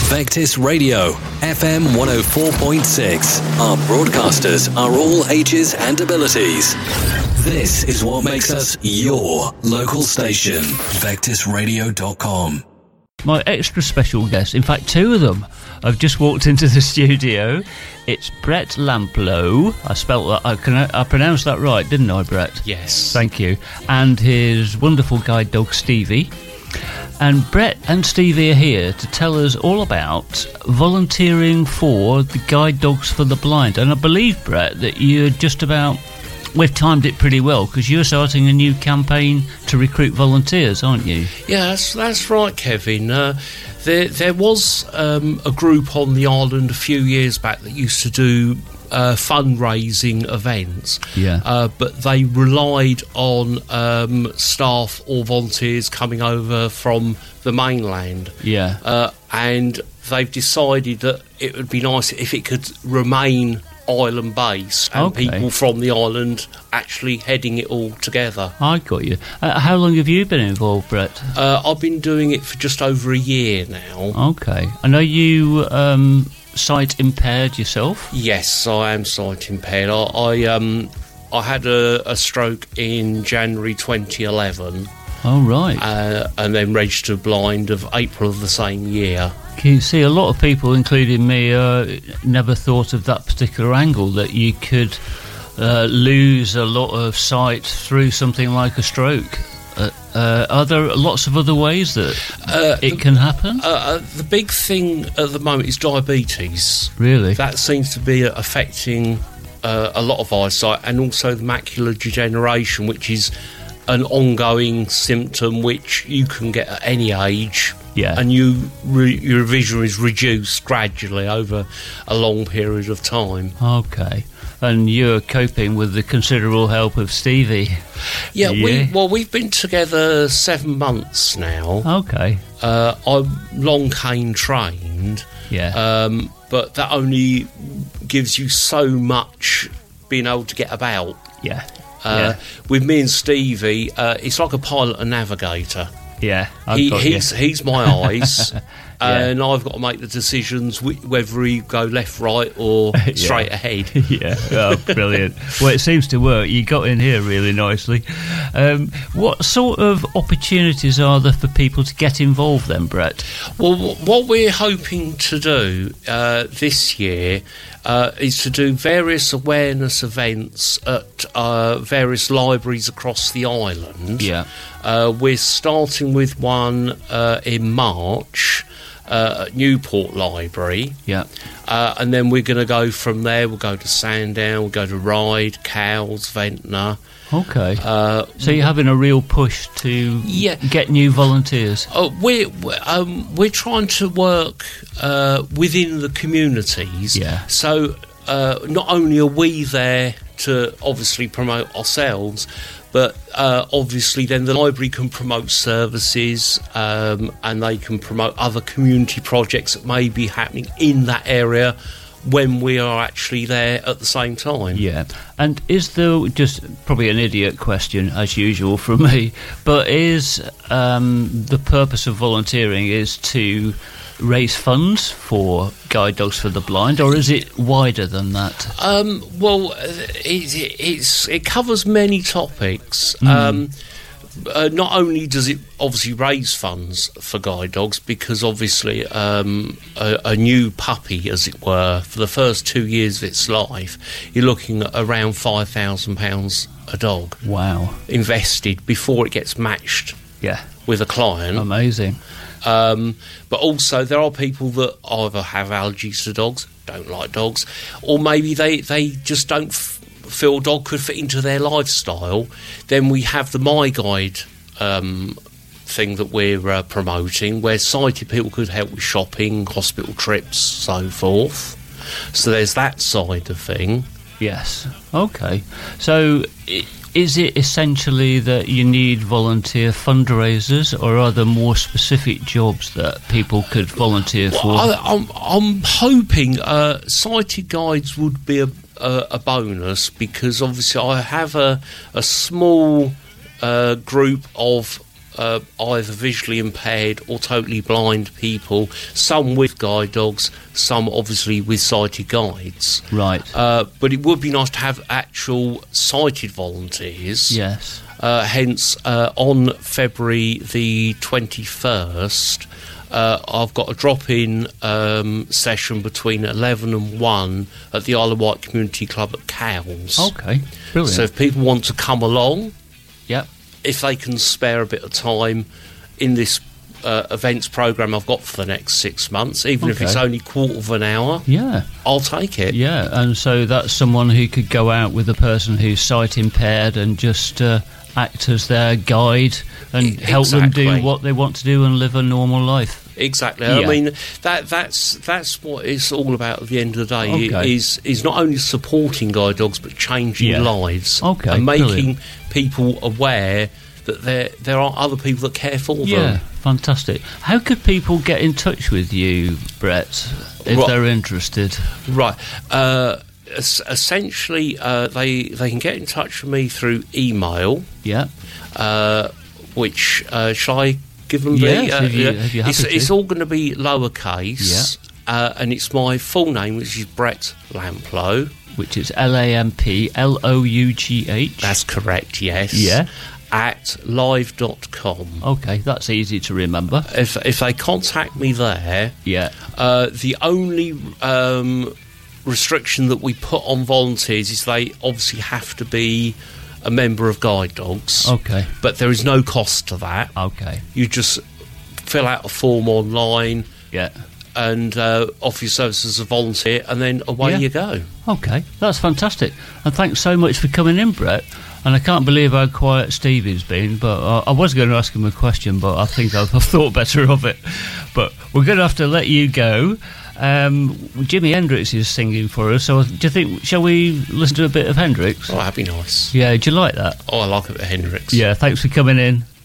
Vectis Radio, FM 104.6. Our broadcasters are all ages and abilities. This is what makes us your local station. VectisRadio.com. My extra special guest, in fact two of them, have just walked into the studio. It's Brett Lamplow. I spelt that, I pronounced that right, didn't I, Brett? Yes. Thank you. And his wonderful guide dog, Stevie. And Brett and Stevie are here to tell us all about volunteering for the Guide Dogs for the Blind. And I believe, Brett, that you're just about... We've timed it pretty well because you're starting a new campaign to recruit volunteers, aren't you? Yeah, that's right, Kevin. There was a group on the island a few years back that used to do fundraising events. Yeah. But they relied on staff or volunteers coming over from the mainland. Yeah. And they've decided that it would be nice if it could remain island base and people from the island actually heading it all together. I got you. How long have you been involved, Brett? I've been doing it for just over a year now. Okay. And are you sight impaired yourself? Yes, I am sight impaired. I had a stroke in January 2011. Oh, right. And then registered blind of April of the same year. You see, a lot of people, including me, never thought of that particular angle, that you could lose a lot of sight through something like a stroke. Are there lots of other ways that it can happen? The big thing at the moment is diabetes. Really? That seems to be affecting a lot of eyesight, and also the macular degeneration, which is an ongoing symptom which you can get at any age. Yeah. And your vision is reduced gradually over a long period of time. Okay. And you're coping with the considerable help of Stevie. Yeah, we've been together 7 months now. Okay. I'm long cane trained. Yeah. But that only gives you so much being able to get about. Yeah. With me and Stevie, it's like a pilot and navigator. Yeah, he's my eyes, and I've got to make the decisions whether he go left, right, or straight ahead. Yeah, oh, brilliant. Well, it seems to work. You got in here really nicely. What sort of opportunities are there for people to get involved then, Brett? Well, what we're hoping to do this year is to do various awareness events at various libraries across the island. Yeah. We're starting with one in March at Newport Library. Yeah. And then we're going to go from there. We'll go to Sandown, we'll go to Ryde, Cowes, Ventnor. Okay. So you're having a real push to get new volunteers? We're trying to work within the communities. Yeah. So not only are we there to obviously promote ourselves, but obviously then the library can promote services and they can promote other community projects that may be happening in that area when we are actually there at the same time. Yeah. And is there, just probably an idiot question as usual from me, but is the purpose of volunteering is to raise funds for Guide Dogs for the Blind, or is it wider than that? Well, it covers many topics. Not only does it obviously raise funds for guide dogs, because obviously a new puppy, as it were, for the first 2 years of its life, you're looking at around £5,000 a dog. Wow. Invested before it gets matched with a client. Amazing. But also there are people that either have allergies to dogs, don't like dogs, or maybe they just don't feel a dog could fit into their lifestyle. Then we have the My Guide thing that we're promoting, where sighted people could help with shopping, hospital trips, so forth. So there's that side of thing. Yes. Okay. So is it essentially that you need volunteer fundraisers, or are there more specific jobs that people could volunteer for? I'm hoping sighted guides would be a bonus, because obviously I have a small group of either visually impaired or totally blind people, some with guide dogs, some obviously with sighted guides. Right. But it would be nice to have actual sighted volunteers. Yes. Hence, on February the 21st, I've got a drop-in session between 11 and 1 at the Isle of Wight Community Club at Cowes. Okay, brilliant. So if people want to come along, yep, if they can spare a bit of time in this events programme I've got for the next 6 months, even if it's only quarter of an hour, yeah, I'll take it. Yeah, and so that's someone who could go out with a person who's sight impaired and just act as their guide and help them do what they want to do and live a normal life. Exactly. Yeah. I mean, that's what it's all about at the end of the day. Okay. Is not only supporting guide dogs but changing lives. Okay, and making brilliant. people aware that there are other people that care for them. Yeah, fantastic. How could people get in touch with you, Brett, if they're interested? Right. Essentially, they can get in touch with me through email. Yeah. Which shall I give them? It's all going to be lowercase. Yeah. And it's my full name, which is Brett Lamplough. Which is LAMPLOUGH. That's correct. Yes. Yeah. At live.com. Okay, that's easy to remember. If they contact me there, the only restriction that we put on volunteers is they obviously have to be a member of Guide Dogs. Okay. But there is no cost to that. Okay. You just fill out a form online. Yeah. And offer your services as a volunteer, and then away you go. Okay, that's fantastic. And thanks so much for coming in, Brett. And I can't believe how quiet Stevie's been, but I was going to ask him a question, but I think I've thought better of it. But we're going to have to let you go. Jimi Hendrix is singing for us, so do you think, shall we listen to a bit of Hendrix? Oh, that'd be nice. Yeah, do you like that? Oh, I like a bit of Hendrix. Yeah, thanks for coming in.